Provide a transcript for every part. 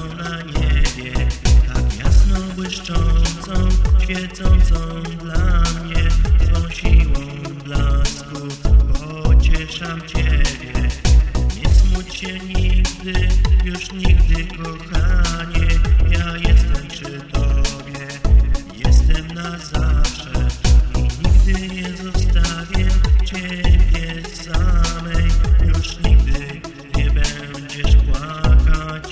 na niebie, tak jasno błyszczącą, świecącą dla mnie, swą siłą blasku pocieszam Ciebie. Nie smuć się nigdy, już nigdy, kochanie, ja jestem przy Tobie, jestem na zawsze i nigdy nie zostawię Ciebie samej, już nigdy nie będziesz płakać.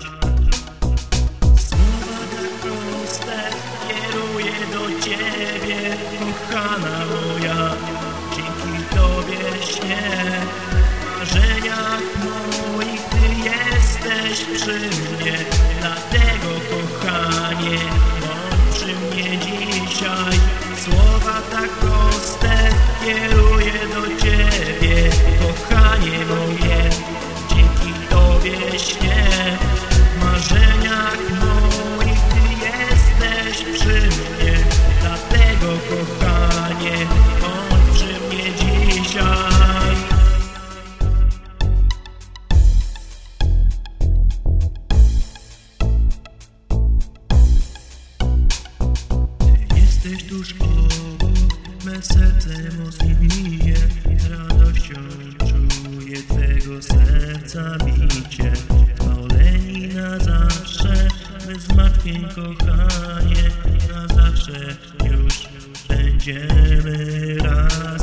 Słowa tak proste kieruję do Ciebie, kochana moja, dzięki Tobie śnię. W marzeniach moich Ty jesteś przy mnie, dlatego kochanie, bądź przy mnie dzisiaj. Słowa tak proste kieruję do Ciebie, kochanie moje, dzięki Tobie śnię. W marzeniach moich Ty jesteś przy mnie, dlatego kochanie, bądź przy mnie dzisiaj. Jesteś tuż obok, me serce mocniej bije, z radością czuję Twego serca bicie. Spaleni na zawsze, bez zmartwień kochanie, na zawsze już będziemy razem.